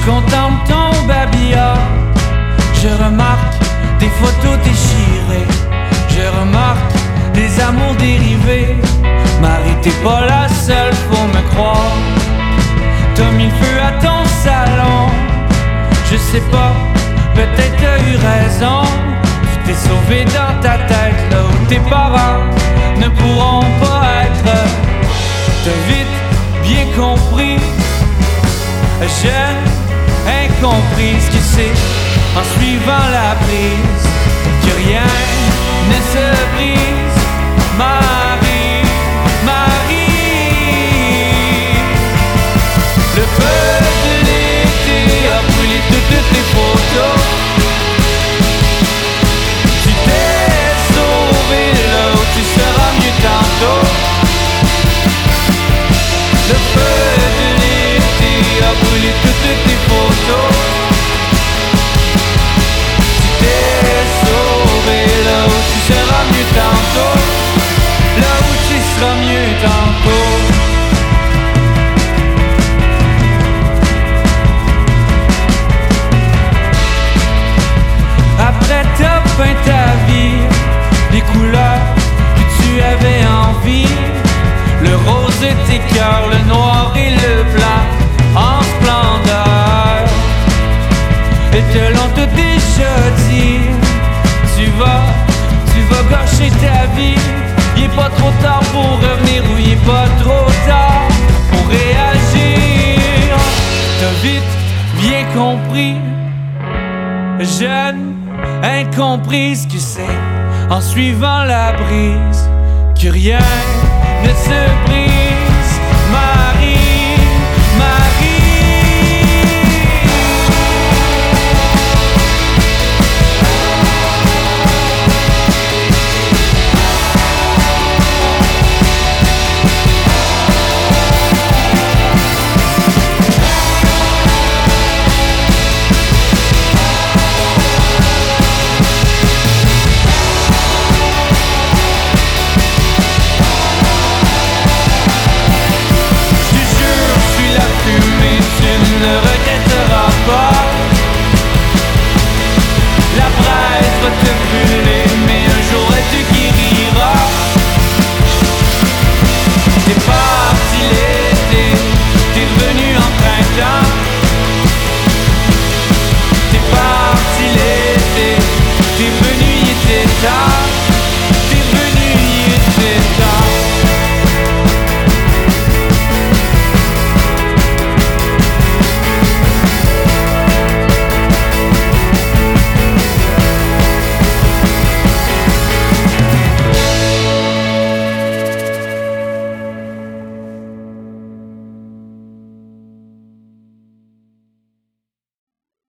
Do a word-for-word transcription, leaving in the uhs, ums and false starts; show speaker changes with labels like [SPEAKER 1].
[SPEAKER 1] contemple ton babillard. Je remarque des photos déchirées. Je remarque des amours dérivés. Marie, t'es pas la seule, faut me croire. T'as mis le feu à ton salon. Je sais pas, peut-être t'as eu raison. Tu t'es sauvé dans ta tête, là où tes parents ne pourront pas être. T'as vite bien compris, j'ai incompris ce que c'est, en suivant la brise, que rien ne se brise. Marie, Marie, le feu de l'été a brûlé toutes tes photos. Tu t'es sauvé là où tu seras mieux tantôt. Le feu de l'été a brûlé toutes tes photos. Tu t'es sauvé là où tu seras mieux tantôt. Là où tu seras mieux tantôt. Après t'as peint ta vie, les couleurs que tu avais envie. Le rose de tes cœurs, le noir et le blanc en splendeur. Et te l'ont tout déjà dit. Tu vas, tu vas gâcher ta vie. Il est pas trop tard pour revenir ou il est pas trop tard pour réagir. T'as vite bien compris, jeune, incompris ce que c'est, en suivant la brise, que rien ne se brise. Marie, Marie. Ne regretteras pas. La braise va te brûler, mais un jour elle te guérira. T'es parti l'été, t'es revenu en printemps. T'es parti l'été, t'es venu, il était temps.